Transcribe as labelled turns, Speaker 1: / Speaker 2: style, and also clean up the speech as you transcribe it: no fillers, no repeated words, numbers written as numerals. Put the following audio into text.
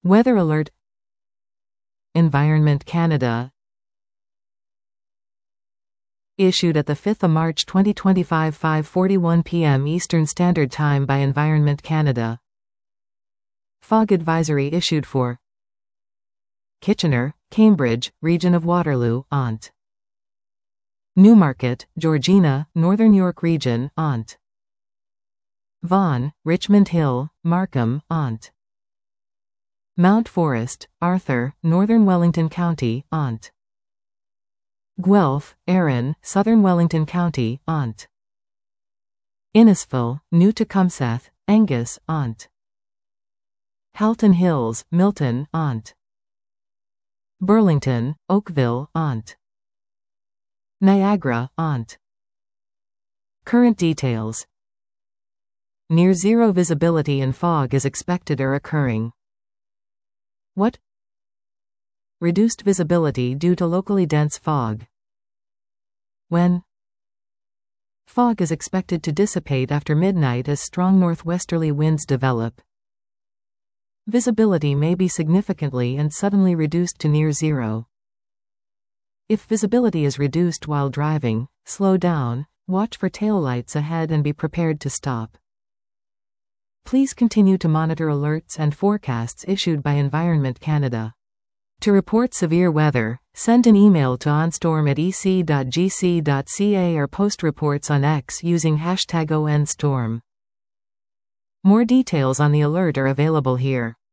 Speaker 1: Weather alert. Environment Canada. Issued at the 5th of March 2025, 5:41 p.m. Eastern Standard Time by Environment Canada. Fog advisory issued for Kitchener, Cambridge, Region of Waterloo, Ont. Newmarket, Georgina, Northern York Region, Ont. Vaughan, Richmond Hill, Markham, Ont. Mount Forest, Arthur, Northern Wellington County, Ont. Guelph, Erin, Southern Wellington County, Ont. Innisfil, New Tecumseth, Angus, Ont. Halton Hills, Milton, Ont. Burlington, Oakville, Ont. Niagara, Ont. Current details. Near zero visibility and fog is expected or occurring. What? Reduced visibility due to locally dense fog. When? Fog is expected to dissipate after midnight as strong northwesterly winds develop. Visibility may be significantly and suddenly reduced to near zero. If visibility is reduced while driving, slow down, watch for taillights ahead and be prepared to stop. Please continue to monitor alerts and forecasts issued by Environment Canada. To report severe weather, send an email to onstorm@ec.gc.ca or post reports on X using #ONStorm. More details on the alert are available here.